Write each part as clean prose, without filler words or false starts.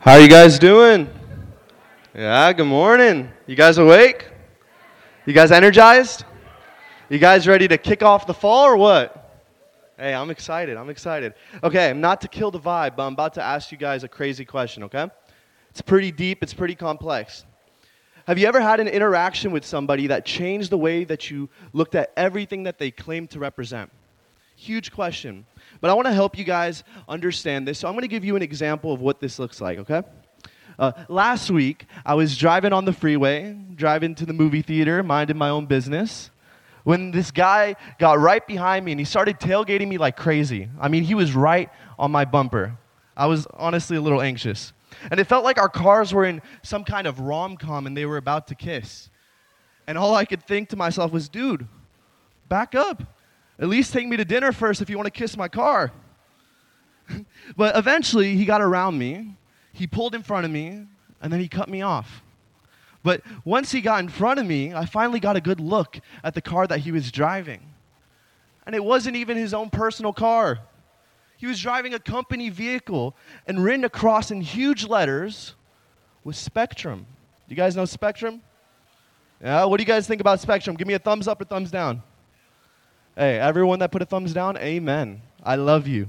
How you guys doing? Yeah, good morning. You guys awake? You guys energized? You guys ready to kick off the fall or what? Hey, I'm excited. I'm excited. Okay, not to kill the vibe, but I'm about to ask you guys a crazy question, okay? It's pretty deep, it's pretty complex. Have you ever had an interaction with somebody that changed the way that you looked at everything that they claimed to represent? Huge question. But I want to help you guys understand this. So I'm going to give you an example of what this looks like, okay? Last week, I was driving on the freeway, driving to the movie theater, minding my own business, when this guy got right behind me and he started tailgating me like crazy. I mean, he was right on my bumper. I was honestly a little anxious. And it felt like our cars were in some kind of rom-com and they were about to kiss. And all I could think to myself was, dude, back up. At least take me to dinner first if you want to kiss my car. But eventually, he got around me, he pulled in front of me, and then he cut me off. But once he got in front of me, I finally got a good look at the car that he was driving. And it wasn't even his own personal car. He was driving a company vehicle, and written across in huge letters was Spectrum. You guys know Spectrum? Yeah, what do you guys think about Spectrum? Give me a thumbs up or thumbs down. Hey, everyone that put a thumbs down, amen. I love you.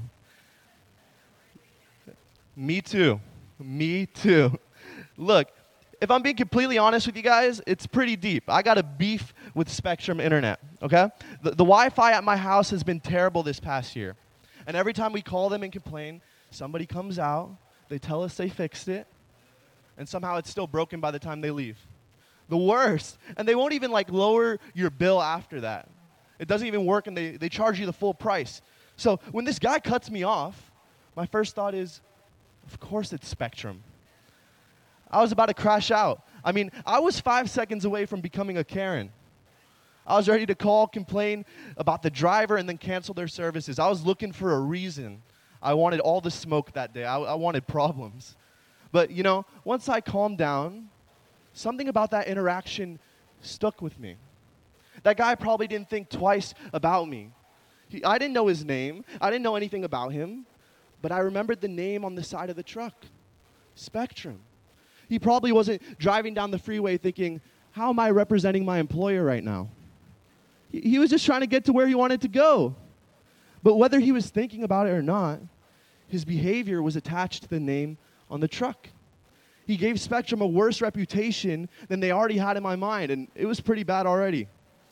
Me too. Me too. Look, if I'm being completely honest with you guys, it's pretty deep. I got a beef with Spectrum Internet, okay? The Wi-Fi at my house has been terrible this past year. And every time we call them and complain, somebody comes out, they tell us they fixed it, and somehow it's still broken by the time they leave. The worst. And they won't even lower your bill after that. It doesn't even work, and they charge you the full price. So when this guy cuts me off, my first thought is, of course it's Spectrum. I was about to crash out. I mean, I was 5 seconds away from becoming a Karen. I was ready to call, complain about the driver, and then cancel their services. I was looking for a reason. I wanted all the smoke that day. I wanted problems. But, once I calmed down, something about that interaction stuck with me. That guy probably didn't think twice about me. I didn't know his name. I didn't know anything about him. But I remembered the name on the side of the truck, Spectrum. He probably wasn't driving down the freeway thinking, how am I representing my employer right now? He was just trying to get to where he wanted to go. But whether he was thinking about it or not, his behavior was attached to the name on the truck. He gave Spectrum a worse reputation than they already had in my mind, and it was pretty bad already.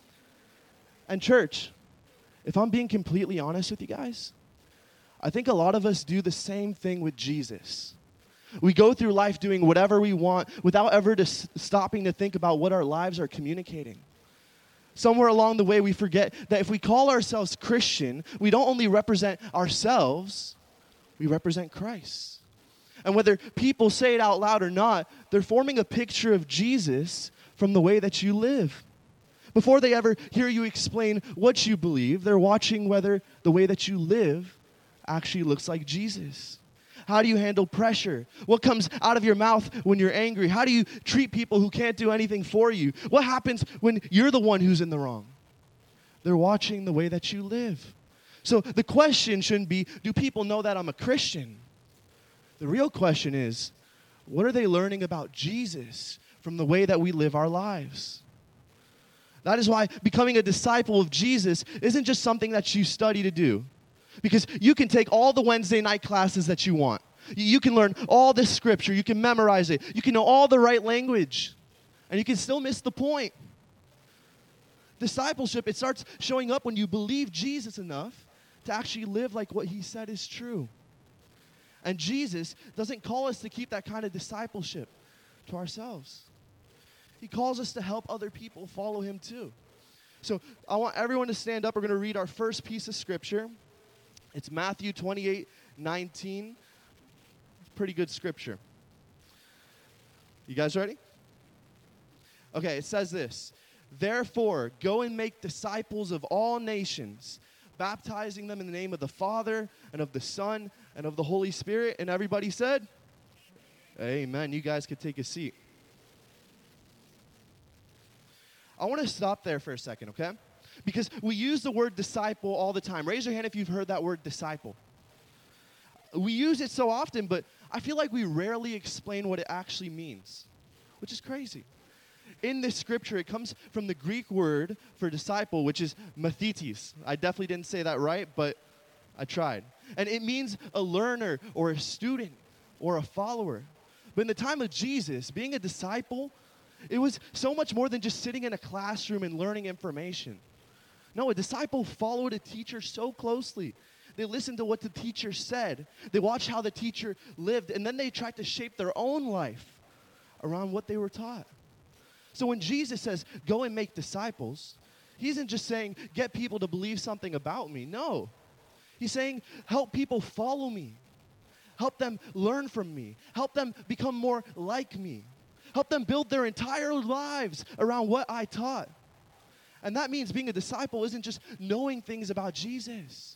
And church, if I'm being completely honest with you guys, I think a lot of us do the same thing with Jesus. We go through life doing whatever we want without ever stopping to think about what our lives are communicating. Somewhere along the way, we forget that if we call ourselves Christian, we don't only represent ourselves, we represent Christ. And whether people say it out loud or not, they're forming a picture of Jesus from the way that you live. Before they ever hear you explain what you believe, they're watching whether the way that you live actually looks like Jesus. How do you handle pressure? What comes out of your mouth when you're angry? How do you treat people who can't do anything for you? What happens when you're the one who's in the wrong? They're watching the way that you live. So the question shouldn't be, do people know that I'm a Christian? The real question is, what are they learning about Jesus from the way that we live our lives? That is why becoming a disciple of Jesus isn't just something that you study to do. Because you can take all the Wednesday night classes that you want. You can learn all this scripture. You can memorize it. You can know all the right language. And you can still miss the point. Discipleship, it starts showing up when you believe Jesus enough to actually live like what he said is true. And Jesus doesn't call us to keep that kind of discipleship to ourselves. He calls us to help other people follow him too. So I want everyone to stand up. We're going to read our first piece of scripture. It's Matthew 28:19. Pretty good scripture. You guys ready? Okay, it says this. Therefore, go and make disciples of all nations, baptizing them in the name of the Father and of the Son and of the Holy Spirit. And everybody said, amen. You guys could take a seat. I want to stop there for a second, okay? Because we use the word disciple all the time. Raise your hand if you've heard that word disciple. We use it so often, but I feel like we rarely explain what it actually means, which is crazy. In this scripture, it comes from the Greek word for disciple, which is mathetes. I definitely didn't say that right, but I tried. And it means a learner or a student or a follower. But in the time of Jesus, being a disciple, it was so much more than just sitting in a classroom and learning information. No, a disciple followed a teacher so closely. They listened to what the teacher said. They watched how the teacher lived, and then they tried to shape their own life around what they were taught. So when Jesus says, go and make disciples, he isn't just saying, get people to believe something about me. No. He's saying, help people follow me. Help them learn from me. Help them become more like me. Help them build their entire lives around what I taught. And that means being a disciple isn't just knowing things about Jesus.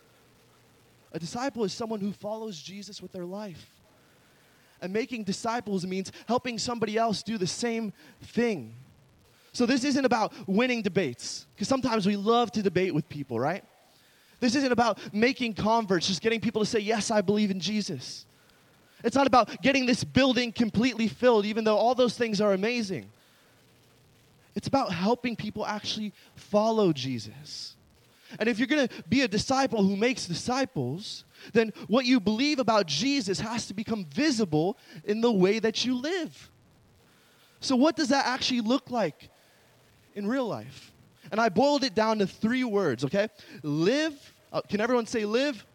A disciple is someone who follows Jesus with their life. And making disciples means helping somebody else do the same thing. So this isn't about winning debates, because sometimes we love to debate with people, right? This isn't about making converts, just getting people to say, yes, I believe in Jesus. It's not about getting this building completely filled, even though all those things are amazing. It's about helping people actually follow Jesus. And if you're going to be a disciple who makes disciples, then what you believe about Jesus has to become visible in the way that you live. So what does that actually look like in real life? And I boiled it down to 3 words, okay? Live. Can everyone say live?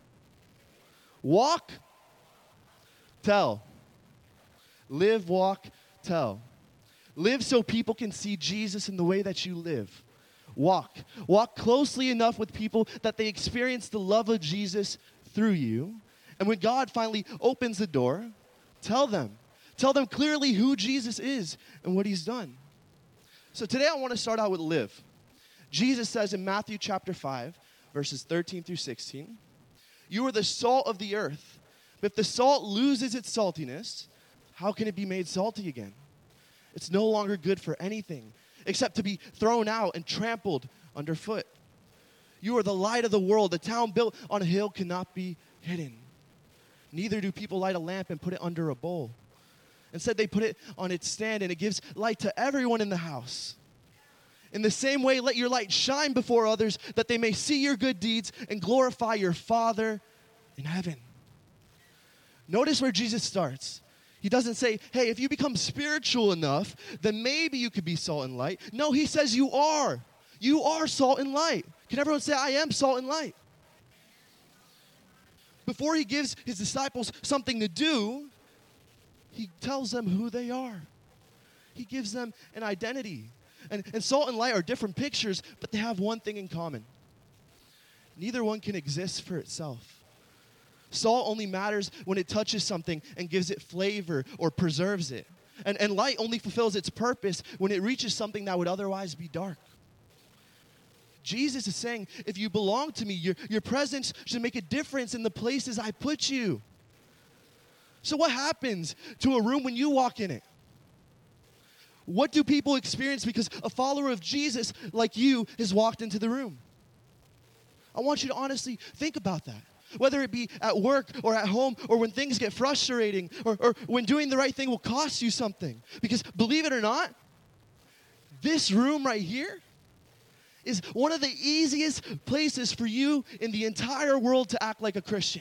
Walk. Tell. Live, walk, tell. Live so people can see Jesus in the way that you live. Walk. Walk closely enough with people that they experience the love of Jesus through you. And when God finally opens the door, tell them. Tell them clearly who Jesus is and what he's done. So today I want to start out with live. Jesus says in Matthew chapter 5, verses 13 through 16, you are the salt of the earth. But if the salt loses its saltiness, how can it be made salty again? It's no longer good for anything except to be thrown out and trampled underfoot. You are the light of the world. A town built on a hill cannot be hidden. Neither do people light a lamp and put it under a bowl. Instead, they put it on its stand, and it gives light to everyone in the house. In the same way, let your light shine before others, that they may see your good deeds and glorify your Father in heaven. Notice where Jesus starts. He doesn't say, hey, if you become spiritual enough, then maybe you could be salt and light. No, he says you are. You are salt and light. Can everyone say, I am salt and light? Before he gives his disciples something to do, he tells them who they are. He gives them an identity. And salt and light are different pictures, but they have one thing in common. Neither one can exist for itself. Salt only matters when it touches something and gives it flavor or preserves it. And light only fulfills its purpose when it reaches something that would otherwise be dark. Jesus is saying, if you belong to me, your presence should make a difference in the places I put you. So what happens to a room when you walk in it? What do people experience because a follower of Jesus like you has walked into the room? I want you to honestly think about that. Whether it be at work or at home or when things get frustrating or when doing the right thing will cost you something. Because believe it or not, this room right here is one of the easiest places for you in the entire world to act like a Christian.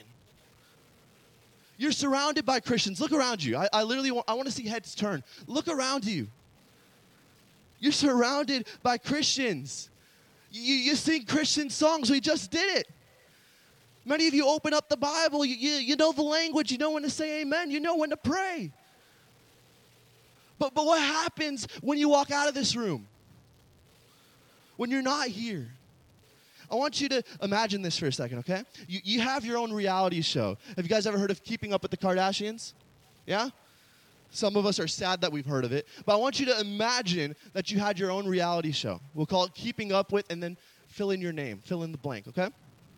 You're surrounded by Christians. Look around you. I want to see heads turn. Look around you. You're surrounded by Christians. You sing Christian songs. We just did it. Many of you open up the Bible. You know the language. You know when to say amen. You know when to pray. But what happens when you walk out of this room? When you're not here? I want you to imagine this for a second, okay? You have your own reality show. Have you guys ever heard of Keeping Up with the Kardashians? Yeah? Some of us are sad that we've heard of it. But I want you to imagine that you had your own reality show. We'll call it Keeping Up With, and then fill in your name. Fill in the blank, okay?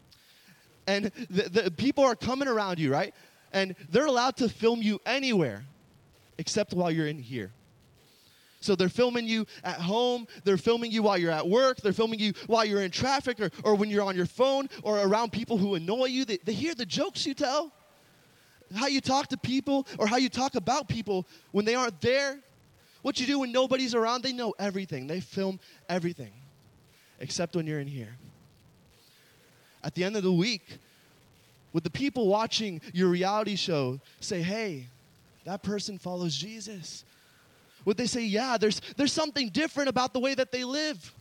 And the people are coming around you, right? And they're allowed to film you anywhere except while you're in here. So they're filming you at home. They're filming you while you're at work. They're filming you while you're in traffic or when you're on your phone or around people who annoy you. They hear the jokes you tell. how you talk to people or how you talk about people when they aren't there, what you do when nobody's around, they know everything. They film everything, except when you're in here. At the end of the week, would the people watching your reality show say, hey, that person follows Jesus? Would they say, yeah, there's something different about the way that they live?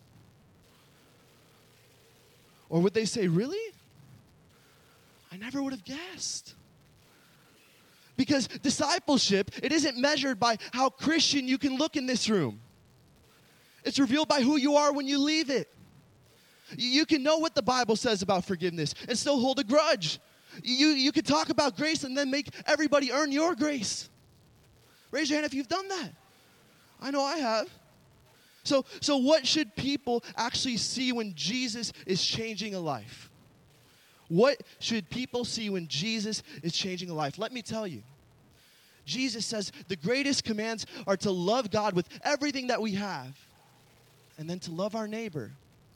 Or would they say, really? I never would have guessed. Because discipleship, it isn't measured by how Christian you can look in this room. It's revealed by who you are when you leave it. You can know what the Bible says about forgiveness and still hold a grudge. You could talk about grace and then make everybody earn your grace. Raise your hand if you've done that. I know I have. So what should people actually see when Jesus is changing a life? What should people see when Jesus is changing a life? Let me tell you. Jesus says the greatest commands are to love God with everything that we have and then to love our neighbor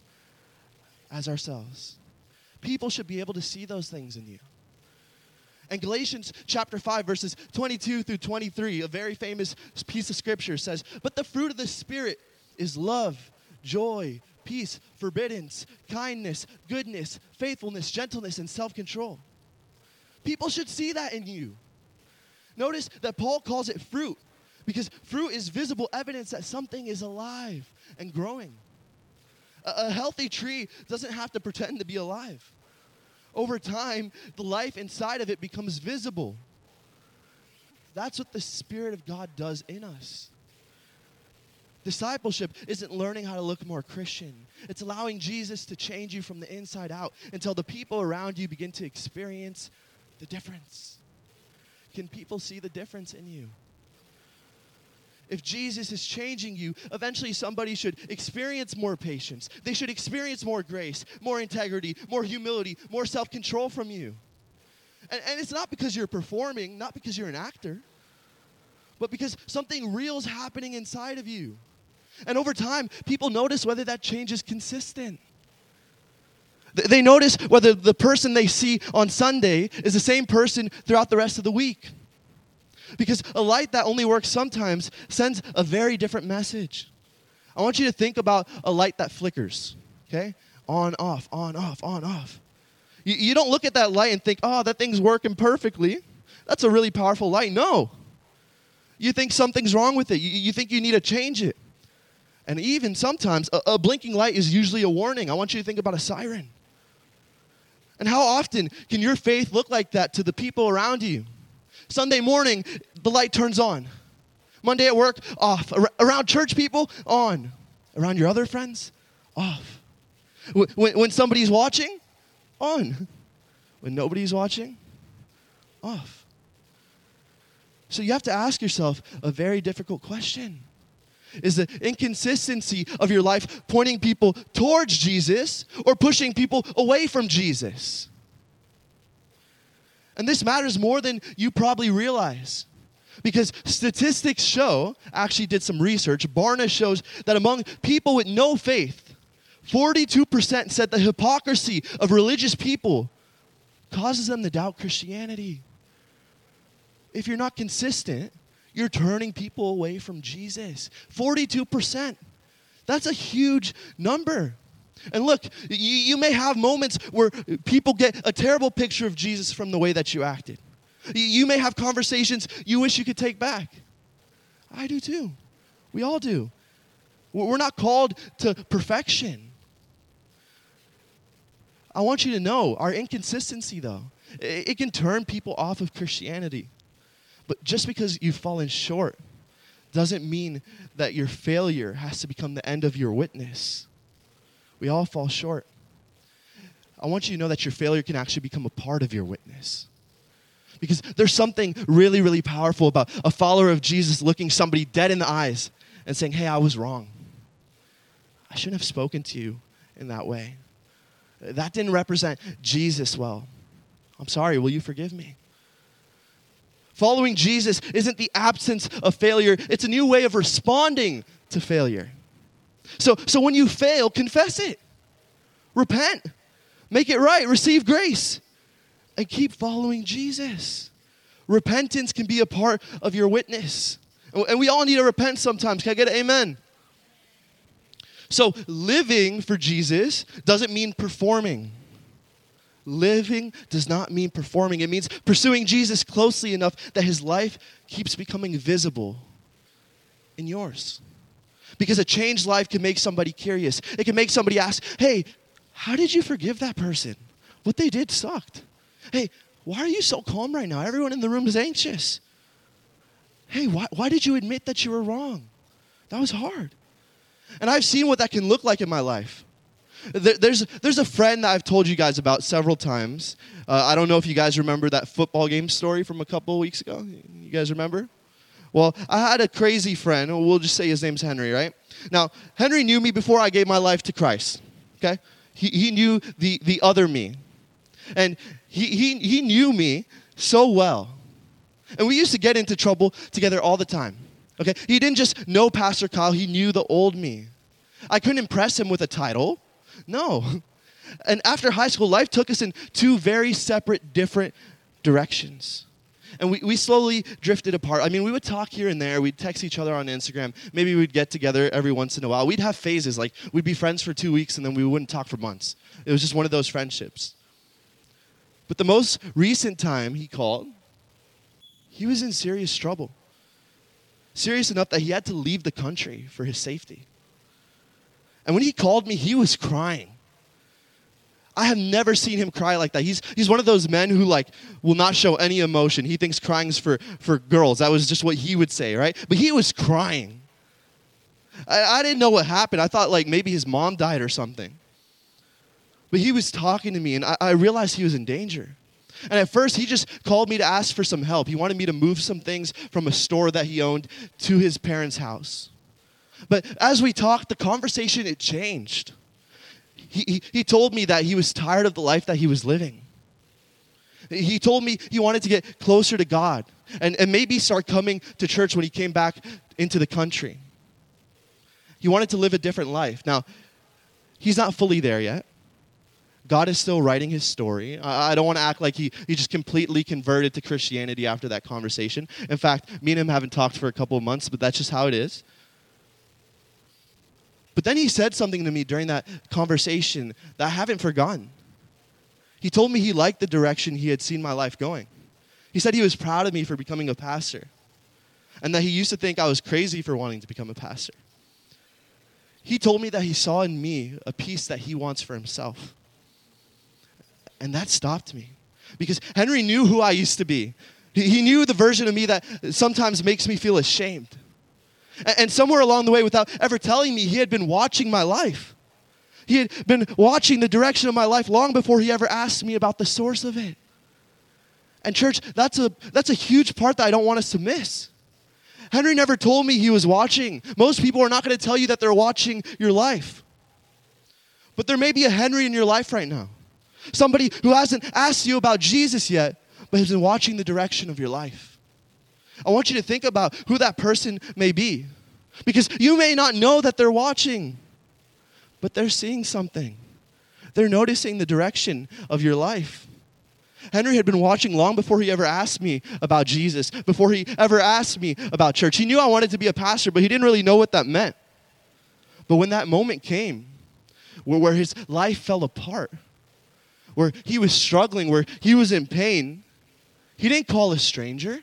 as ourselves. People should be able to see those things in you. And Galatians chapter 5, verses 22 through 23, a very famous piece of scripture says, but the fruit of the Spirit is love, joy, peace, forbearance, kindness, goodness, faithfulness, gentleness, and self-control. People should see that in you. Notice that Paul calls it fruit because fruit is visible evidence that something is alive and growing. A healthy tree doesn't have to pretend to be alive. Over time, the life inside of it becomes visible. That's what the Spirit of God does in us. Discipleship isn't learning how to look more Christian. It's allowing Jesus to change you from the inside out until the people around you begin to experience the difference. Can people see the difference in you? If Jesus is changing you, eventually somebody should experience more patience. They should experience more grace, more integrity, more humility, more self-control from you. And it's not because you're performing, not because you're an actor, but because something real is happening inside of you. And over time, people notice whether that change is consistent. They notice whether the person they see on Sunday is the same person throughout the rest of the week. Because a light that only works sometimes sends a very different message. I want you to think about a light that flickers, okay? On, off, on, off, on, off. You don't look at that light and think, oh, that thing's working perfectly. That's a really powerful light. No. You think something's wrong with it. You think you need to change it. And even sometimes, a blinking light is usually a warning. I want you to think about a siren. And how often can your faith look like that to the people around you? Sunday morning, the light turns on. Monday at work, off. Around church people, on. Around your other friends, off. When somebody's watching, on. When nobody's watching, off. So you have to ask yourself a very difficult question. Is the inconsistency of your life pointing people towards Jesus or pushing people away from Jesus? And this matters more than you probably realize. Because statistics show, actually did some research, Barna shows that among people with no faith, 42% said the hypocrisy of religious people causes them to doubt Christianity. If you're not consistent, you're turning people away from Jesus. 42%. That's a huge number. And look, you may have moments where people get a terrible picture of Jesus from the way that you acted. You may have conversations you wish you could take back. I do too. We all do. We're not called to perfection. I want you to know our inconsistency, though, it can turn people off of Christianity. But just because you've fallen short doesn't mean that your failure has to become the end of your witness. We all fall short. I want you to know that your failure can actually become a part of your witness. Because there's something really, really powerful about a follower of Jesus looking somebody dead in the eyes and saying, hey, I was wrong. I shouldn't have spoken to you in that way. That didn't represent Jesus well. I'm sorry, will you forgive me? Following Jesus isn't the absence of failure. It's a new way of responding to failure. So when you fail, confess it. Repent. Make it right. Receive grace. And keep following Jesus. repentance can be a part of your witness. And we all need to repent sometimes. Can I get an amen? So living for Jesus doesn't mean performing. Living does not mean performing. It means pursuing Jesus closely enough that his life keeps becoming visible in yours. Because a changed life can make somebody curious. It can make somebody ask, hey, how did you forgive that person? What they did sucked. Hey, why are you so calm right now? Everyone in the room is anxious. Hey, why did you admit that you were wrong? That was hard. And I've seen what that can look like in my life. There's a friend that I've told you guys about several times. I don't know if you guys remember that football game story from a couple of weeks ago. You guys remember? Well, I had a crazy friend. We'll just say his name's Henry, right? Now, Henry knew me before I gave my life to Christ, okay? He knew the other me. And he knew me so well. And we used to get into trouble together all the time. Okay? He didn't just know Pastor Kyle, he knew the old me. I couldn't impress him with a title. No. And after high school, life took us in two very separate, different directions. And we slowly drifted apart. I mean, we would talk here and there. We'd text each other on Instagram. Maybe we'd get together every once in a while. We'd have phases, like we'd be friends for 2 weeks and then we wouldn't talk for months. It was just one of those friendships. But the most recent time he called, he was in serious trouble. Serious enough that he had to leave the country for his safety. And when he called me, he was crying. I have never seen him cry like that. He's one of those men who will not show any emotion. He thinks crying's for girls. That was just what he would say, right? But he was crying. I didn't know what happened. I thought maybe his mom died or something. But he was talking to me, and I realized he was in danger. And at first, he just called me to ask for some help. He wanted me to move some things from a store that he owned to his parents' house. But as we talked, the conversation, it changed. He told me that he was tired of the life that he was living. He told me he wanted to get closer to God and maybe start coming to church when he came back into the country. He wanted to live a different life. Now, he's not fully there yet. God is still writing his story. I don't want to act like he just completely converted to Christianity after that conversation. In fact, me and him haven't talked for a couple of months, but that's just how it is. But then he said something to me during that conversation that I haven't forgotten. He told me he liked the direction he had seen my life going. He said he was proud of me for becoming a pastor, and that he used to think I was crazy for wanting to become a pastor. He told me that he saw in me a piece that he wants for himself. And that stopped me. Because Henry knew who I used to be. He knew the version of me that sometimes makes me feel ashamed. And somewhere along the way, without ever telling me, he had been watching my life. He had been watching the direction of my life long before he ever asked me about the source of it. And church, that's a huge part that I don't want us to miss. Henry never told me he was watching. Most people are not going to tell you that they're watching your life. But there may be a Henry in your life right now. Somebody who hasn't asked you about Jesus yet, but has been watching the direction of your life. I want you to think about who that person may be. Because you may not know that they're watching, but they're seeing something. They're noticing the direction of your life. Henry had been watching long before he ever asked me about Jesus, before he ever asked me about church. He knew I wanted to be a pastor, but he didn't really know what that meant. But when that moment came, where his life fell apart, where he was struggling, where he was in pain, he didn't call a stranger.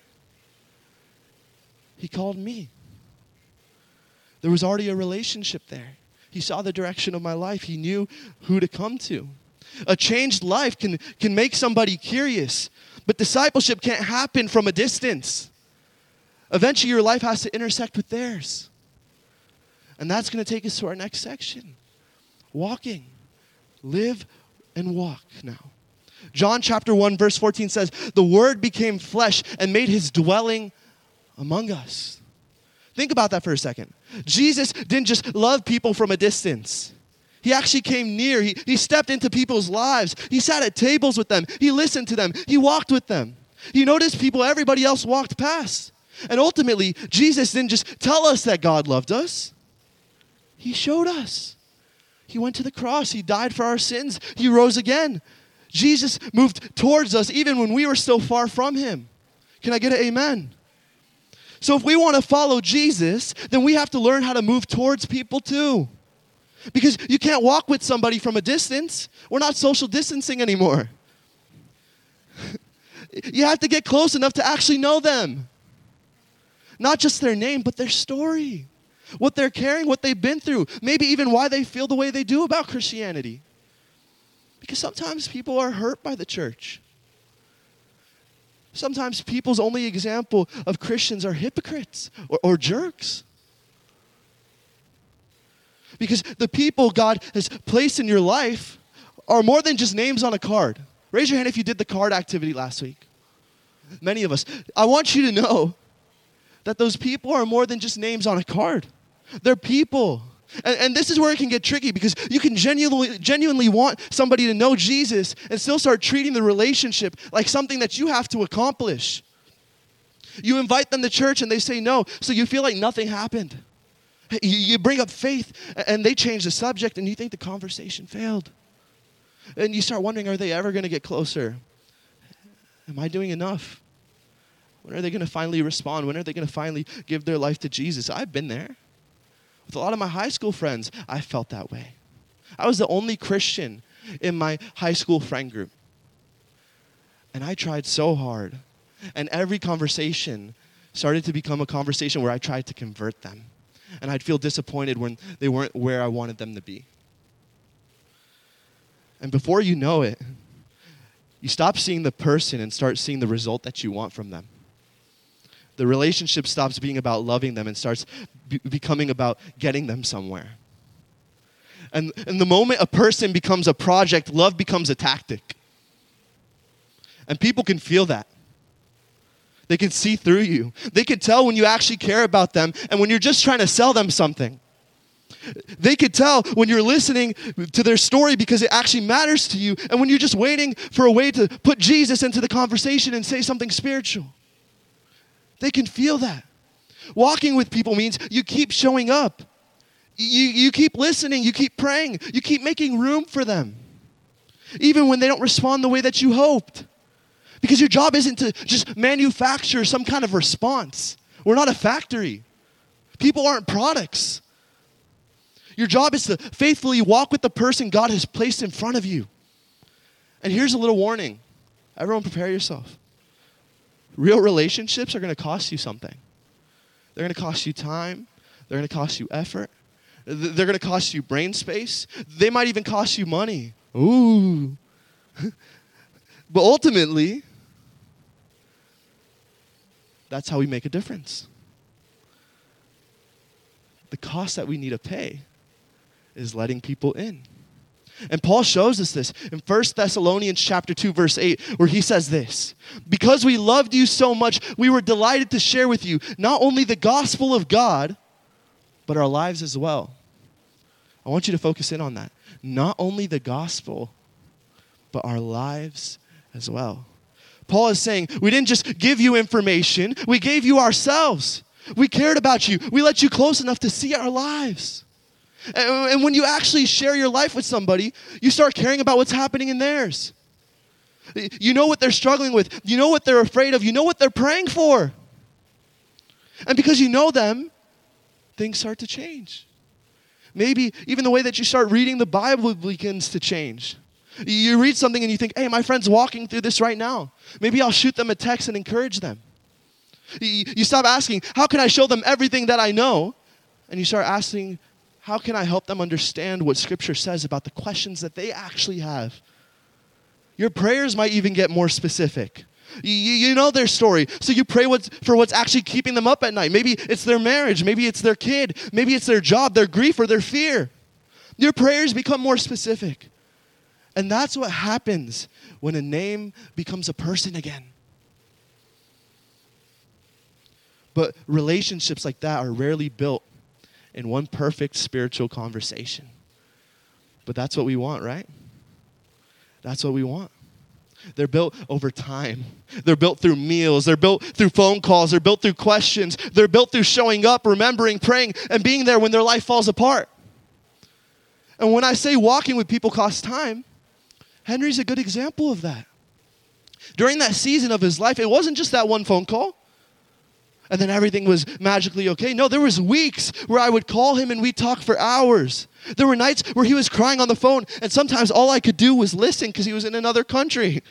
He called me. There was already a relationship there. He saw the direction of my life. He knew who to come to. A changed life can make somebody curious, but discipleship can't happen from a distance. Eventually, your life has to intersect with theirs. And that's going to take us to our next section. Walking. Live and walk now. John chapter 1 verse 14 says, "The Word became flesh and made his dwelling among us." Think about that for a second. Jesus didn't just love people from a distance. He actually came near. He stepped into people's lives. He sat at tables with them. He listened to them. He walked with them. He noticed people everybody else walked past. And ultimately, Jesus didn't just tell us that God loved us. He showed us. He went to the cross. He died for our sins. He rose again. Jesus moved towards us even when we were still far from him. Can I get an amen? So if we want to follow Jesus, then we have to learn how to move towards people too. Because you can't walk with somebody from a distance. We're not social distancing anymore. You have to get close enough to actually know them. Not just their name, but their story. What they're carrying, what they've been through. Maybe even why they feel the way they do about Christianity. Because sometimes people are hurt by the church. Sometimes people's only example of Christians are hypocrites or jerks. Because the people God has placed in your life are more than just names on a card. Raise your hand if you did the card activity last week. Many of us. I want you to know that those people are more than just names on a card. They're people. And this is where it can get tricky because you can genuinely want somebody to know Jesus and still start treating the relationship like something that you have to accomplish. You invite them to church and they say no, so you feel like nothing happened. You bring up faith and they change the subject and you think the conversation failed. And you start wondering, are they ever going to get closer? Am I doing enough? When are they going to finally respond? When are they going to finally give their life to Jesus? I've been there. With a lot of my high school friends, I felt that way. I was the only Christian in my high school friend group. And I tried so hard. And every conversation started to become a conversation where I tried to convert them. And I'd feel disappointed when they weren't where I wanted them to be. And before you know it, you stop seeing the person and start seeing the result that you want from them. The relationship stops being about loving them and starts becoming about getting them somewhere. And the moment a person becomes a project, love becomes a tactic. And people can feel that. They can see through you. They can tell when you actually care about them and when you're just trying to sell them something. They could tell when you're listening to their story because it actually matters to you and when you're just waiting for a way to put Jesus into the conversation and say something spiritual. They can feel that. Walking with people means you keep showing up. You keep listening. You keep praying. You keep making room for them. Even when they don't respond the way that you hoped. Because your job isn't to just manufacture some kind of response. We're not a factory. People aren't products. Your job is to faithfully walk with the person God has placed in front of you. And here's a little warning. Everyone prepare yourself. Real relationships are going to cost you something. They're going to cost you time. They're going to cost you effort. They're going to cost you brain space. They might even cost you money. Ooh. But ultimately, that's how we make a difference. The cost that we need to pay is letting people in. And Paul shows us this in 1 Thessalonians chapter 2, verse 8, where he says this, because we loved you so much, we were delighted to share with you not only the gospel of God, but our lives as well. I want you to focus in on that. Not only the gospel, but our lives as well. Paul is saying, we didn't just give you information, we gave you ourselves. We cared about you. We let you close enough to see our lives. And when you actually share your life with somebody, you start caring about what's happening in theirs. You know what they're struggling with. You know what they're afraid of. You know what they're praying for. And because you know them, things start to change. Maybe even the way that you start reading the Bible begins to change. You read something and you think, hey, my friend's walking through this right now. Maybe I'll shoot them a text and encourage them. You stop asking, how can I show them everything that I know? And you start asking, how can I help them understand what Scripture says about the questions that they actually have? Your prayers might even get more specific. You know their story, so you pray for what's actually keeping them up at night. Maybe it's their marriage, maybe it's their kid, maybe it's their job, their grief, or their fear. Your prayers become more specific. And that's what happens when a name becomes a person again. But relationships like that are rarely built in one perfect spiritual conversation. But that's what we want, right? That's what we want. They're built over time. They're built through meals. They're built through phone calls. They're built through questions. They're built through showing up, remembering, praying, and being there when their life falls apart. And when I say walking with people costs time, Henry's a good example of that. During that season of his life, it wasn't just that one phone call, and then everything was magically okay. No, there was weeks where I would call him and we'd talk for hours. There were nights where he was crying on the phone, and sometimes all I could do was listen because he was in another country.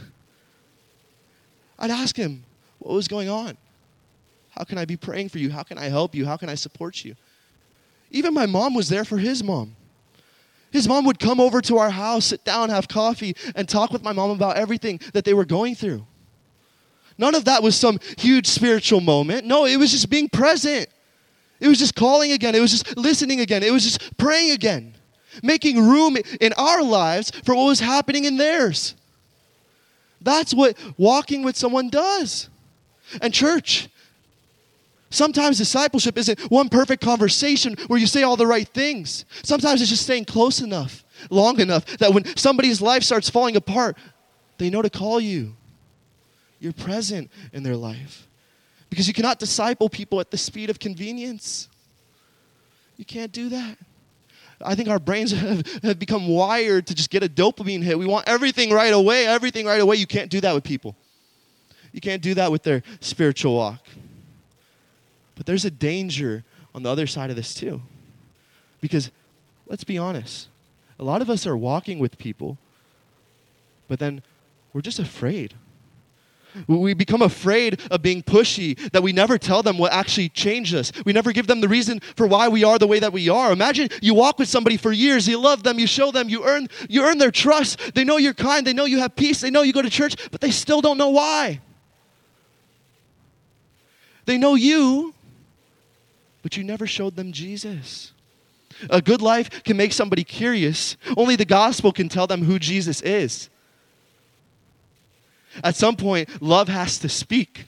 I'd ask him, what was going on? How can I be praying for you? How can I help you? How can I support you? Even my mom was there for his mom. His mom would come over to our house, sit down, have coffee, and talk with my mom about everything that they were going through. None of that was some huge spiritual moment. No, it was just being present. It was just calling again. It was just listening again. It was just praying again. Making room in our lives for what was happening in theirs. That's what walking with someone does. And church, sometimes discipleship isn't one perfect conversation where you say all the right things. Sometimes it's just staying close enough, long enough, that when somebody's life starts falling apart, they know to call you. You're present in their life. Because you cannot disciple people at the speed of convenience. You can't do that. I think our brains have become wired to just get a dopamine hit. We want everything right away, everything right away. You can't do that with people. You can't do that with their spiritual walk. But there's a danger on the other side of this too. Because, let's be honest, a lot of us are walking with people, but then we're just afraid. We become afraid of being pushy, that we never tell them what actually changed us. We never give them the reason for why we are the way that we are. Imagine you walk with somebody for years, you love them, you show them, you earn their trust. They know you're kind, they know you have peace, they know you go to church, but they still don't know why. They know you, but you never showed them Jesus. A good life can make somebody curious. Only the gospel can tell them who Jesus is. At some point, love has to speak.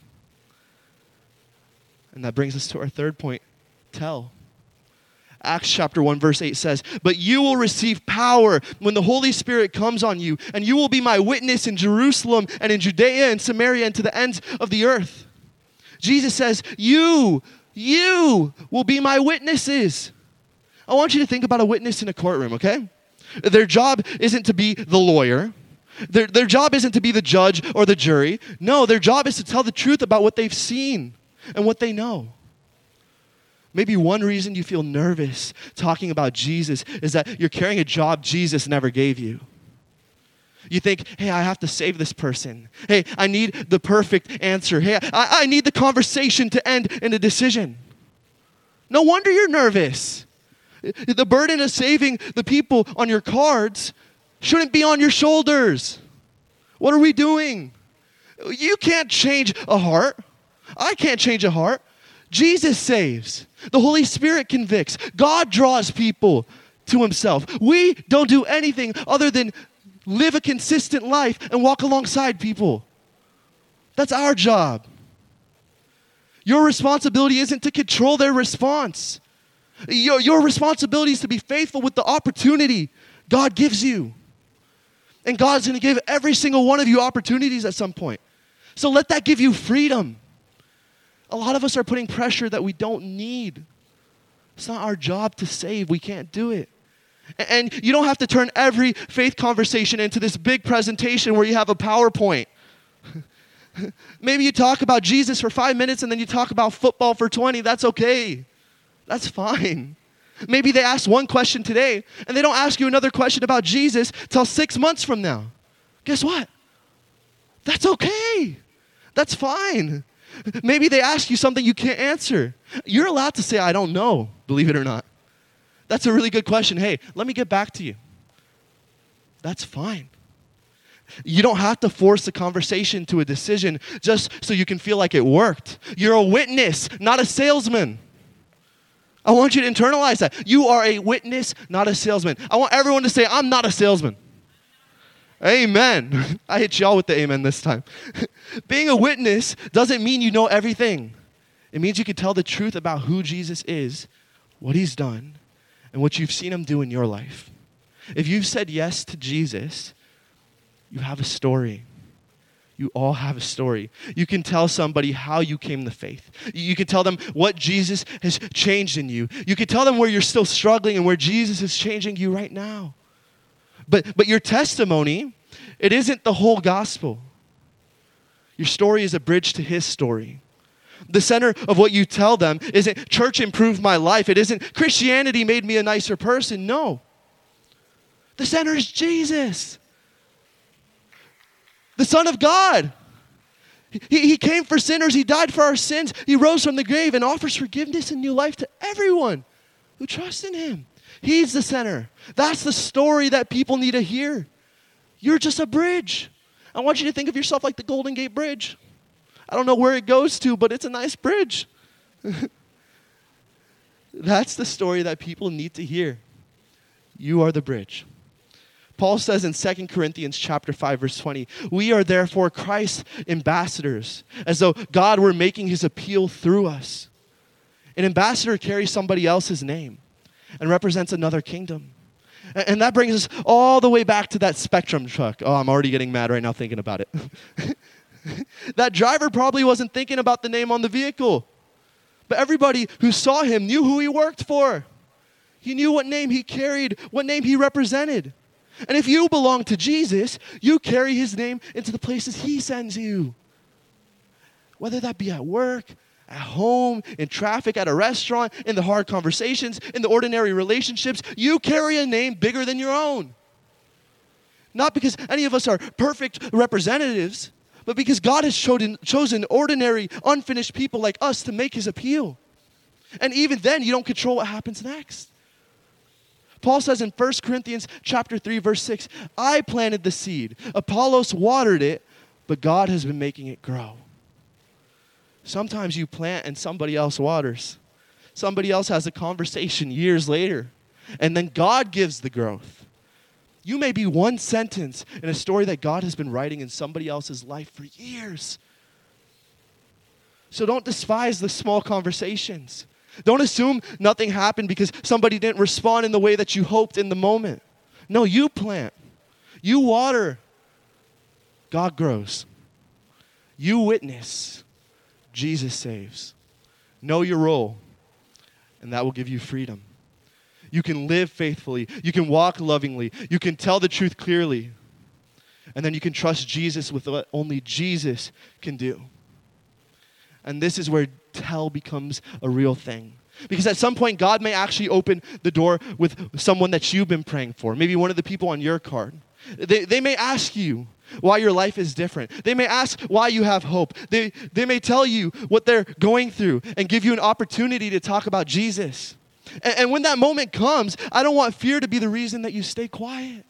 And that brings us to our third point, tell. Acts chapter 1 verse 8 says, "But you will receive power when the Holy Spirit comes on you, and you will be my witness in Jerusalem and in Judea and Samaria and to the ends of the earth." Jesus says, you will be my witnesses. I want you to think about a witness in a courtroom, okay? Their job isn't to be the lawyer. Their job isn't to be the judge or the jury. No, their job is to tell the truth about what they've seen and what they know. Maybe one reason you feel nervous talking about Jesus is that you're carrying a job Jesus never gave you. You think, hey, I have to save this person. Hey, I need the perfect answer. Hey, I need the conversation to end in a decision. No wonder you're nervous. The burden of saving the people on your cards shouldn't be on your shoulders. What are we doing? You can't change a heart. I can't change a heart. Jesus saves. The Holy Spirit convicts. God draws people to himself. We don't do anything other than live a consistent life and walk alongside people. That's our job. Your responsibility isn't to control their response. Your responsibility is to be faithful with the opportunity God gives you. And God's going to give every single one of you opportunities at some point. So let that give you freedom. A lot of us are putting pressure that we don't need. It's not our job to save. We can't do it. And you don't have to turn every faith conversation into this big presentation where you have a PowerPoint. Maybe you talk about Jesus for 5 minutes and then you talk about football for 20. That's okay. That's fine. Maybe they ask one question today and they don't ask you another question about Jesus till 6 months from now. Guess what? That's okay. That's fine. Maybe they ask you something you can't answer. You're allowed to say, I don't know, believe it or not. That's a really good question. Hey, let me get back to you. That's fine. You don't have to force the conversation to a decision just so you can feel like it worked. You're a witness, not a salesman. I want you to internalize that. You are a witness, not a salesman. I want everyone to say, I'm not a salesman. Amen. I hit y'all with the amen this time. Being a witness doesn't mean you know everything. It means you can tell the truth about who Jesus is, what he's done, and what you've seen him do in your life. If you've said yes to Jesus, you have a story. You all have a story. You can tell somebody how you came to faith. You can tell them what Jesus has changed in you. You can tell them where you're still struggling and where Jesus is changing you right now. But your testimony, it isn't the whole gospel. Your story is a bridge to his story. The center of what you tell them isn't church improved my life. It isn't Christianity made me a nicer person. No. The center is Jesus, the Son of God. He came for sinners. He died for our sins. He rose from the grave and offers forgiveness and new life to everyone who trusts in him. He's the center. That's the story that people need to hear. You're just a bridge. I want you to think of yourself like the Golden Gate Bridge. I don't know where it goes to, but it's a nice bridge. That's the story that people need to hear. You are the bridge. Paul says in 2 Corinthians chapter 5, verse 20, we are therefore Christ's ambassadors, as though God were making his appeal through us. An ambassador carries somebody else's name and represents another kingdom. And that brings us all the way back to that Spectrum truck. Oh, I'm already getting mad right now thinking about it. That driver probably wasn't thinking about the name on the vehicle. But everybody who saw him knew who he worked for. He knew what name he carried, what name he represented. And if you belong to Jesus, you carry his name into the places he sends you. Whether that be at work, at home, in traffic, at a restaurant, in the hard conversations, in the ordinary relationships, you carry a name bigger than your own. Not because any of us are perfect representatives, but because God has chosen ordinary, unfinished people like us to make his appeal. And even then, you don't control what happens next. Paul says in 1 Corinthians chapter 3, verse 6, I planted the seed, Apollos watered it, but God has been making it grow. Sometimes you plant and somebody else waters. Somebody else has a conversation years later, and then God gives the growth. You may be one sentence in a story that God has been writing in somebody else's life for years. So don't despise the small conversations. Don't assume nothing happened because somebody didn't respond in the way that you hoped in the moment. No, you plant. You water. God grows. You witness. Jesus saves. Know your role, and that will give you freedom. You can live faithfully. You can walk lovingly. You can tell the truth clearly. And then you can trust Jesus with what only Jesus can do. And this is where tell becomes a real thing. Because at some point, God may actually open the door with someone that you've been praying for. Maybe one of the people on your card. They may ask you why your life is different. They may ask why you have hope. They may tell you what they're going through and give you an opportunity to talk about Jesus. And when that moment comes, I don't want fear to be the reason that you stay quiet.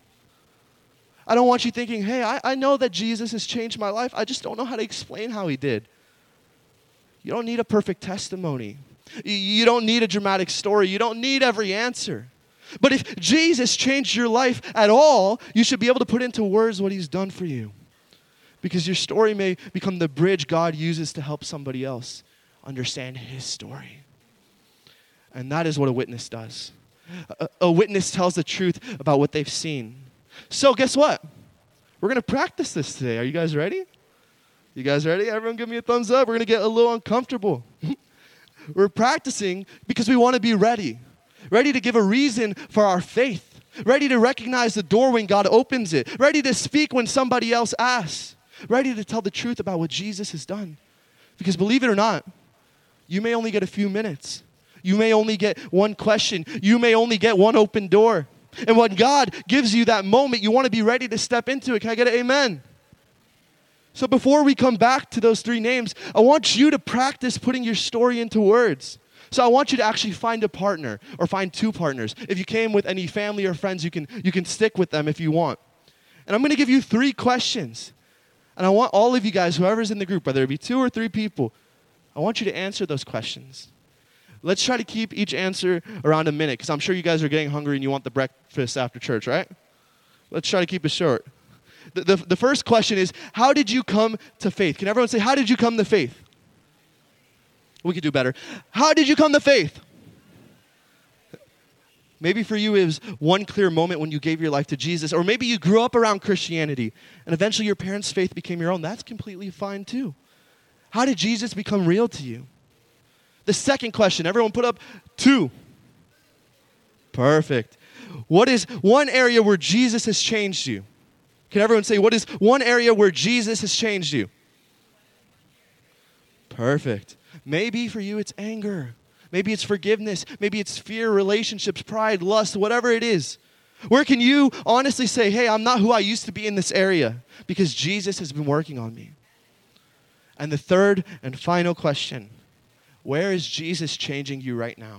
I don't want you thinking, hey, I know that Jesus has changed my life. I just don't know how to explain how he did. You don't need a perfect testimony. You don't need a dramatic story. You don't need every answer. But if Jesus changed your life at all, you should be able to put into words what he's done for you. Because your story may become the bridge God uses to help somebody else understand his story. And that is what a witness does. A witness tells the truth about what they've seen. So guess what? We're going to practice this today. Are you guys ready? You guys ready? Everyone give me a thumbs up. We're going to get a little uncomfortable. We're practicing because we want to be ready. Ready to give a reason for our faith. Ready to recognize the door when God opens it. Ready to speak when somebody else asks. Ready to tell the truth about what Jesus has done. Because believe it or not, you may only get a few minutes. You may only get one question. You may only get one open door. And when God gives you that moment, you want to be ready to step into it. Can I get an amen? So before we come back to those three names, I want you to practice putting your story into words. So I want you to actually find a partner or find two partners. If you came with any family or friends, you can stick with them if you want. And I'm going to give you three questions. And I want all of you guys, whoever's in the group, whether it be 2 or 3 people, I want you to answer those questions. Let's try to keep each answer around a minute because I'm sure you guys are getting hungry and you want the breakfast after church, right? Let's try to keep it short. The first question is, how did you come to faith? Can everyone say, how did you come to faith? We could do better. How did you come to faith? Maybe for you it was one clear moment when you gave your life to Jesus, or maybe you grew up around Christianity and eventually your parents' faith became your own. That's completely fine too. How did Jesus become real to you? The second question, everyone put up 2. Perfect. What is one area where Jesus has changed you? Can everyone say, what is one area where Jesus has changed you? Perfect. Maybe for you it's anger. Maybe it's forgiveness. Maybe it's fear, relationships, pride, lust, whatever it is. Where can you honestly say, hey, I'm not who I used to be in this area because Jesus has been working on me? And the third and final question, where is Jesus changing you right now?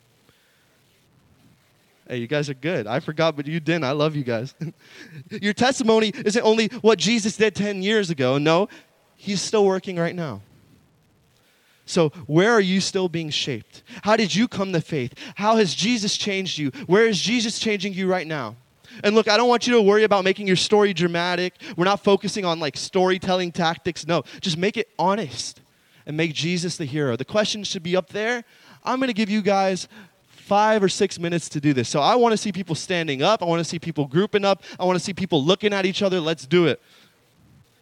Hey, you guys are good. I forgot, but you didn't. I love you guys. Your testimony isn't only what Jesus did 10 years ago. No, he's still working right now. So where are you still being shaped? How did you come to faith? How has Jesus changed you? Where is Jesus changing you right now? And look, I don't want you to worry about making your story dramatic. We're not focusing on like storytelling tactics. No, just make it honest and make Jesus the hero. The questions should be up there. I'm going to give you guys 5 or 6 minutes to do this. So I want to see people standing up. I want to see people grouping up. I want to see people looking at each other. Let's do it.